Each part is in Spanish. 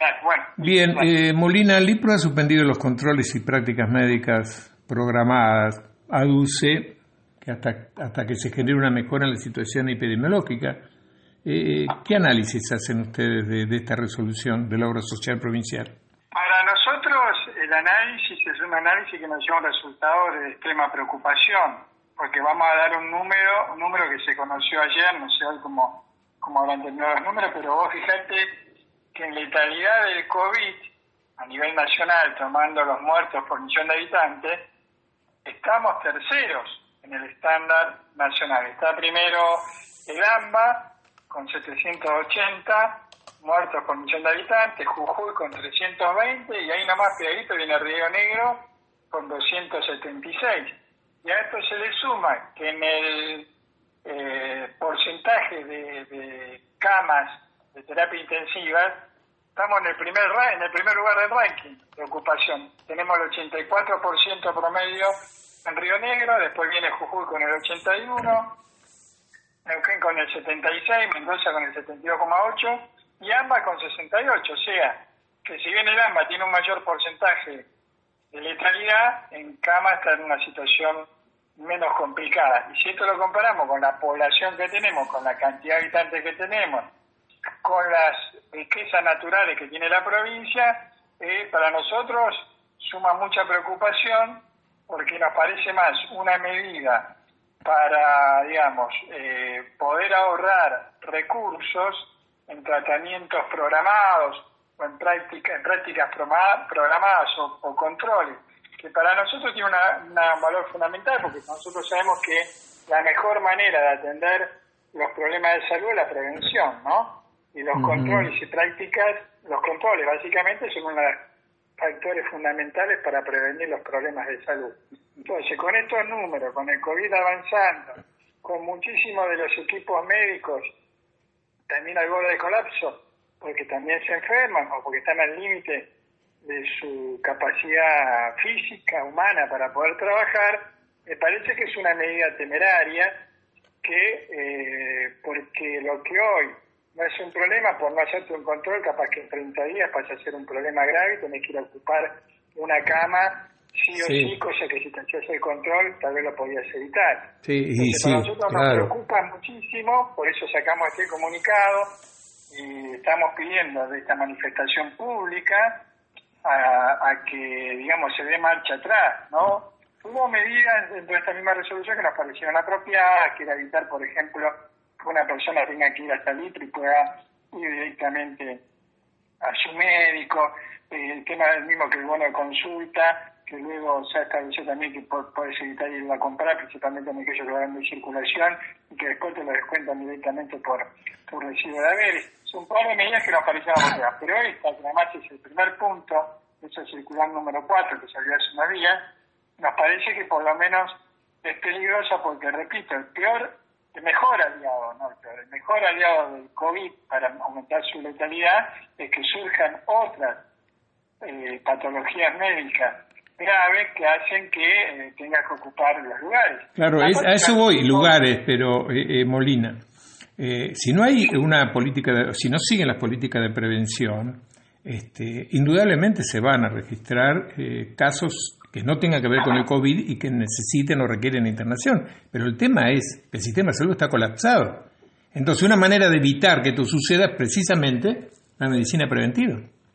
Claro, bueno. Bien, Molina, el IPRO ha suspendido los controles y prácticas médicas programadas. Aduce que hasta que se genere una mejora en la situación epidemiológica. ¿Qué análisis hacen ustedes de esta resolución de la obra social provincial? Para nosotros el análisis es un análisis que nos lleva a un resultado de extrema preocupación, porque vamos a dar un número que se conoció ayer, no sé hoy cómo habrán terminado los números, pero vos fijate que en letalidad del COVID a nivel nacional, tomando los muertos por millón de habitantes, estamos terceros en el estándar nacional. Está primero el AMBA con 780 muertos por millón de habitantes, Jujuy con 320 y ahí nomás pegadito viene Río Negro con 276. Y a esto se le suma que en el porcentaje de camas de terapia intensiva estamos en el primer lugar del ranking de ocupación. Tenemos el 84% promedio en Río Negro, después viene Jujuy con el 81%, Neuquén con el 76%, Mendoza con el 72,8% y AMBA con 68%. O sea, que si bien el AMBA tiene un mayor porcentaje de letalidad, en cama está en una situación menos complicada. Y si esto lo comparamos con la población que tenemos, con la cantidad de habitantes que tenemos, con las riquezas naturales que tiene la provincia, para nosotros suma mucha preocupación porque nos parece más una medida para, digamos, poder ahorrar recursos en tratamientos programados o en prácticas programadas o controles, que para nosotros tiene un valor fundamental, porque nosotros sabemos que la mejor manera de atender los problemas de salud es la prevención, ¿no? Y los controles y prácticas, los controles básicamente son uno de los factores fundamentales para prevenir los problemas de salud. Entonces, con estos números, con el COVID avanzando, con muchísimos de los equipos médicos también al borde de colapso, porque también se enferman o porque están al límite de su capacidad física, humana, para poder trabajar, me parece que es una medida temeraria que, porque lo que hoy no es un problema, por no hacerte un control, capaz que en 30 días pasa a ser un problema grave y tenés que ir a ocupar una cama, sí o sí, cosa que si te hacías el control, tal vez lo podías evitar. Entonces, para nosotros nos preocupa muchísimo, por eso sacamos este comunicado y estamos pidiendo de esta manifestación pública a que, digamos, se dé marcha atrás, ¿no? Hubo medidas dentro de esta misma resolución que nos parecieron apropiadas, que era evitar, por ejemplo, que una persona tenga que ir hasta el IPRO y pueda ir directamente a su médico, el tema del mismo que el bono de consulta, que luego se ha establecido también que puedes evitar ir a comprar, principalmente en aquellos que van de circulación, y que después te lo descuentan directamente por tu recibo de haberes. Son un par de medidas que nos parecieron apropiadas, pero esta, que además es el primer punto, esa circular número 4, que salió hace unos días, nos parece que por lo menos es peligrosa porque, repito, el mejor aliado del COVID para aumentar su letalidad es que surjan otras patologías médicas graves que hacen que tengas que ocupar los lugares. Claro, a eso voy, lugares, pero Molina, si no hay una política, si no siguen las políticas de prevención, indudablemente se van a registrar casos que no tengan que ver con el COVID y que necesiten o requieren internación. Pero el tema es que el sistema de salud está colapsado. Entonces, una manera de evitar que esto suceda es precisamente la medicina preventiva.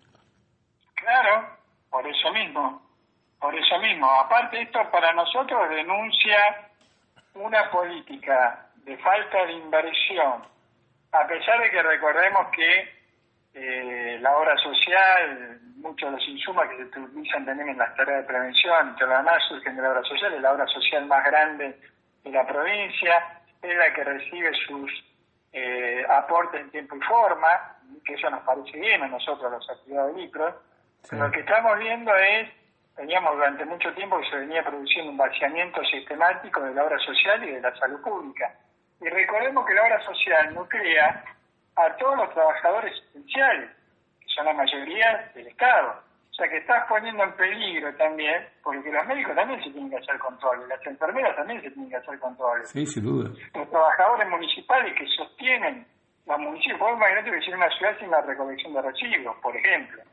Claro, por eso mismo. Aparte, esto para nosotros denuncia una política de falta de inversión, a pesar de que recordemos que la obra social, muchos de los insumos que se utilizan también en las tareas de prevención, que además surgen de la obra social, es la obra social más grande de la provincia, es la que recibe sus aportes en tiempo y forma, que eso nos parece bien a nosotros, los afiliados del IPRO. Sí. Lo que estamos viendo teníamos durante mucho tiempo que se venía produciendo un vaciamiento sistemático de la obra social y de la salud pública. Y recordemos que la obra social nuclea a todos los trabajadores esenciales, que son la mayoría del Estado. O sea que estás poniendo en peligro también, porque los médicos también se tienen que hacer controles, las enfermeras también se tienen que hacer controles. Sí, sin duda. Los trabajadores municipales que sostienen los municipios, vos imaginate que si en una ciudad sin la recolección de residuos, por ejemplo.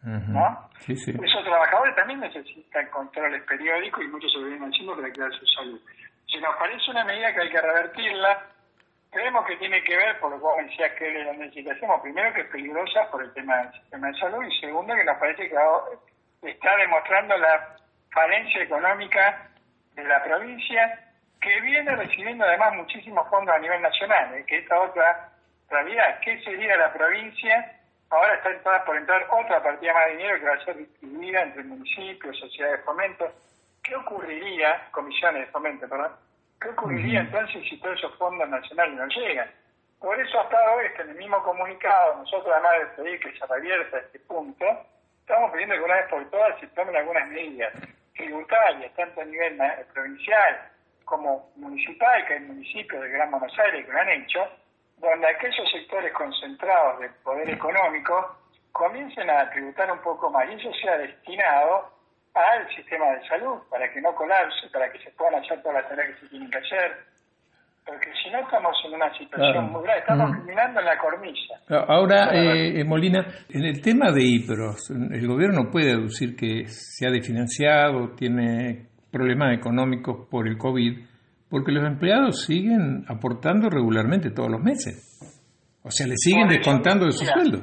¿no? Sí, sí. Esos trabajadores también necesitan controles periódicos y muchos se lo vienen haciendo para cuidar su salud. Si nos parece una medida que hay que revertirla, creemos que tiene que ver, por lo cual decías que la necesitamos, primero que es peligrosa por el tema del sistema de salud y segundo que nos parece que está demostrando la falencia económica de la provincia, que viene recibiendo además muchísimos fondos a nivel nacional, que esta otra realidad, ¿qué sería la provincia? Ahora está por entrar otra partida más de dinero que va a ser distribuida entre municipios, sociedades de fomento. ¿Qué ocurriría, comisiones de fomento, perdón? ¿Qué ocurriría entonces si todos esos fondos nacionales no llegan? Por eso hasta hoy, en el mismo comunicado, nosotros además de pedir que se revierta este punto, estamos pidiendo que una vez por todas se tomen algunas medidas tributarias, tanto a nivel provincial como municipal, que hay municipios de Gran Buenos Aires que lo han hecho, donde aquellos sectores concentrados de poder económico comiencen a tributar un poco más y eso sea destinado al sistema de salud para que no colapse, para que se puedan hacer todas las tareas que se tienen que hacer, porque si no estamos en una situación muy grave, estamos caminando en la cornisa. Ahora, Molina, en el tema de IPROS, el gobierno puede aducir que se ha desfinanciado, tiene problemas económicos por el COVID, porque los empleados siguen aportando regularmente todos los meses. O sea, le siguen descontando de su sueldo.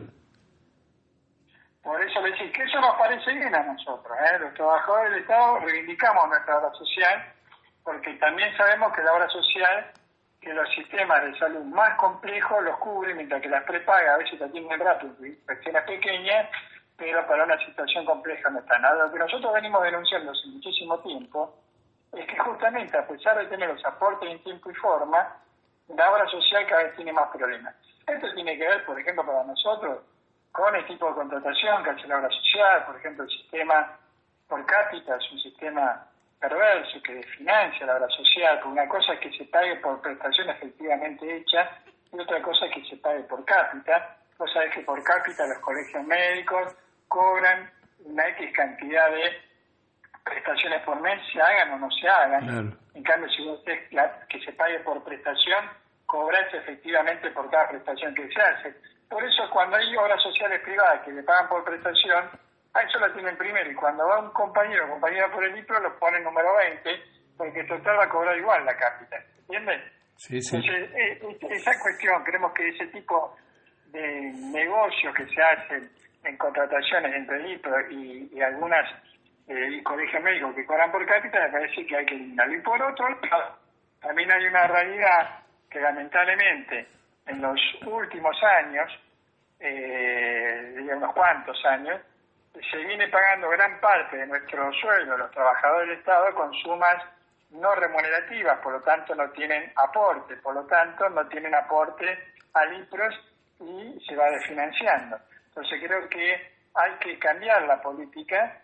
Por eso le decís que eso nos parece bien a nosotros. Los trabajadores del Estado reivindicamos nuestra obra social, porque también sabemos que la obra social, que los sistemas de salud más complejos los cubren, mientras que las prepagas a veces la tienen rápido, cuestiones pequeñas, pero para una situación compleja no están. Ahora, lo que nosotros venimos denunciando hace muchísimo tiempo es que justamente a pesar de tener los aportes en tiempo y forma, la obra social cada vez tiene más problemas. Esto tiene que ver, por ejemplo, para nosotros, con el tipo de contratación que hace la obra social, por ejemplo, el sistema por cápita es un sistema perverso que financia la obra social, porque una cosa es que se pague por prestación efectivamente hecha y otra cosa es que se pague por cápita. Vos sabés que por cápita los colegios médicos cobran una X cantidad de prestaciones por mes, se hagan o no se hagan. Claro. En cambio, si vos tenés que se pague por prestación, cobrás efectivamente por cada prestación que se hace. Por eso cuando hay obras sociales privadas que le pagan por prestación, a eso lo tienen primero, y cuando va un compañero o compañera por el IPRO lo pone número 20, porque total va a cobrar igual la cápita, ¿entiendes? Sí, sí. Entonces, esa cuestión, creemos que ese tipo de negocios que se hacen en contrataciones entre el IPRO y algunas colegios médicos que cobran por cápita, me parece que hay que eliminarlo. Y por otro lado, también hay una realidad que lamentablemente en los últimos años, unos cuantos años, se viene pagando gran parte de nuestro sueldo, los trabajadores del Estado, con sumas no remunerativas, por lo tanto no tienen aporte, al IPROS y se va desfinanciando. Entonces creo que hay que cambiar la política,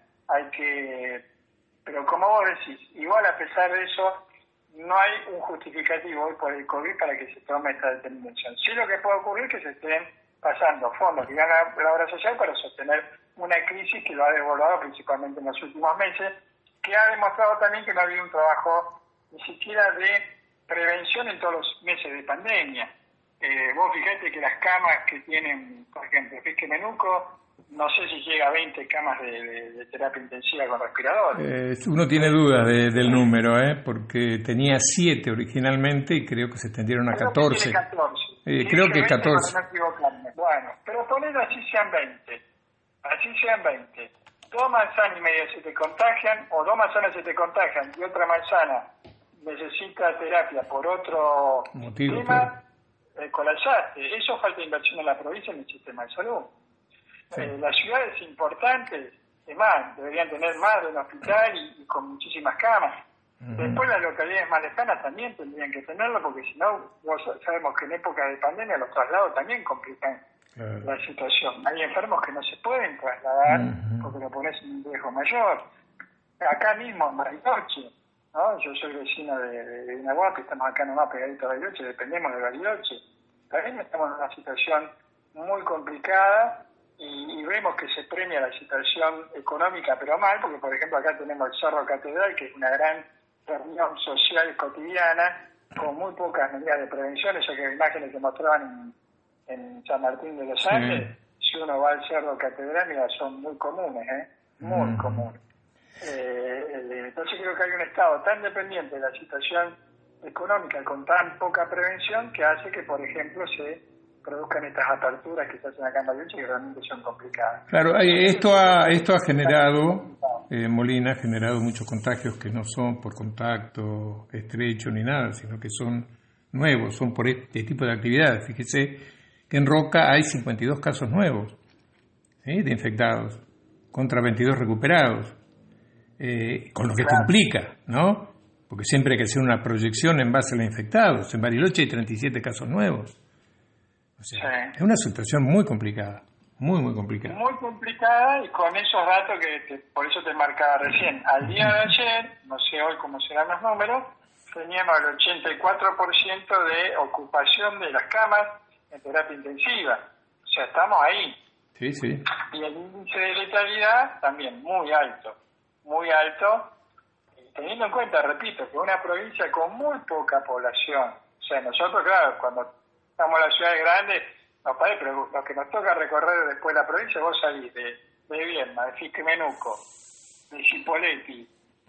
pero como vos decís, igual a pesar de eso, no hay un justificativo hoy por el COVID para que se tome esta determinación. Sí, lo que puede ocurrir es que se estén pasando fondos que ganan la obra social para sostener una crisis que lo ha desbordado principalmente en los últimos meses, que ha demostrado también que no ha habido un trabajo ni siquiera de prevención en todos los meses de pandemia. Vos fijate que las camas que tienen, por ejemplo, Fisque Menuco, no sé si llega a 20 camas de terapia intensiva con respiradores. Uno tiene dudas del número, porque tenía 7 originalmente y creo que se extendieron a 14. Creo que 14. Bueno, pero poner así sean 20. Así sean 20. 2 manzanas y media se te contagian, o 2 manzanas se te contagian y otra manzana necesita terapia por otro motivo, tema, colapsaste. Eso falta inversión en la provincia en el sistema de salud. Sí. Las ciudades importantes, además, deberían tener más de un hospital y con muchísimas camas. Después las localidades más lejanas también tendrían que tenerlo, porque si no, sabemos que en época de pandemia los traslados también complican la situación. Hay enfermos que no se pueden trasladar porque lo pones en un riesgo mayor. Acá mismo en Bariloche, ¿no? Yo soy vecino de Inahuapi, estamos acá nomás pegaditos a Bariloche, dependemos de Bariloche. También estamos en una situación muy complicada y vemos que se premia la situación económica, pero mal, porque por ejemplo acá tenemos el Cerro Catedral, que es una gran reunión social cotidiana con muy pocas medidas de prevención. Esas imágenes que mostraban en San Martín de los Andes si uno va al Cerro Catedral, mira, son muy comunes, muy comunes. Entonces creo que hay un Estado tan dependiente de la situación económica con tan poca prevención que hace que, por ejemplo, se produzcan estas aperturas que se hacen acá en Bariloche que realmente son complicadas. Claro, esto ha generado, Molina, ha generado muchos contagios que no son por contacto estrecho ni nada, sino que son nuevos, son por este tipo de actividades. Fíjese que en Roca hay 52 casos nuevos, ¿sí?, de infectados, contra 22 recuperados, con lo que complica, ¿no? Porque siempre hay que hacer una proyección en base a los infectados. En Bariloche hay 37 casos nuevos. O sea, es una situación muy complicada, muy complicada. Muy complicada, y con esos datos que por eso te marcaba recién. Al día de ayer, no sé hoy cómo serán los números, teníamos el 84% de ocupación de las camas en terapia intensiva. O sea, estamos ahí. Sí, sí. Y el índice de letalidad también muy alto, teniendo en cuenta, repito, que una provincia con muy poca población. O sea, nosotros, claro, cuando estamos en las ciudades grandes, nos parece, pero lo que nos toca recorrer después de la provincia, vos salís de Viedma, de Fisquemenuco, de Cipolletti,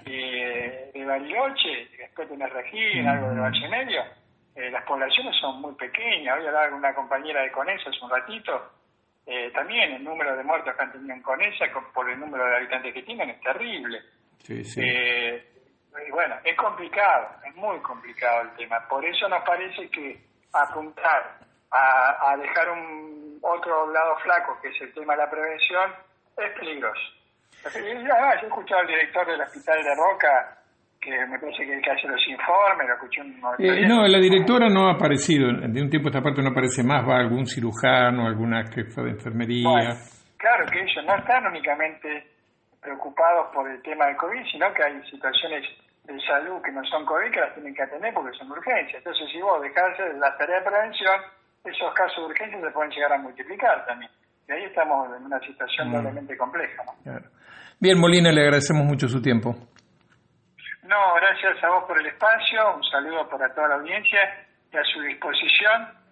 de Bariloche, después tenés Regín, algo de Valle Medio. Las poblaciones son muy pequeñas. Hoy hablaba con una compañera de Conesa hace un ratito. También el número de muertos que han tenido en Conesa por el número de habitantes que tienen es terrible. Sí, sí. Y bueno, es complicado, es muy complicado el tema. Por eso nos parece que apuntar a dejar un otro lado flaco, que es el tema de la prevención, es peligroso. Yo he escuchado al director del hospital de Roca, que me parece que el que hace los informes, lo escuché no, la directora no ha aparecido, de un tiempo a esta parte no aparece más, va algún cirujano, alguna jefa de enfermería. Bueno, claro que ellos no están únicamente preocupados por el tema del COVID, sino que hay situaciones de salud que no son COVID que las tienen que atender porque son urgencias. Entonces, si vos dejás la tarea de prevención, esos casos de urgencia se pueden llegar a multiplicar también. Y ahí estamos en una situación doblemente compleja, ¿no? Claro. Bien, Molina, le agradecemos mucho su tiempo. No, gracias a vos por el espacio, un saludo para toda la audiencia y a su disposición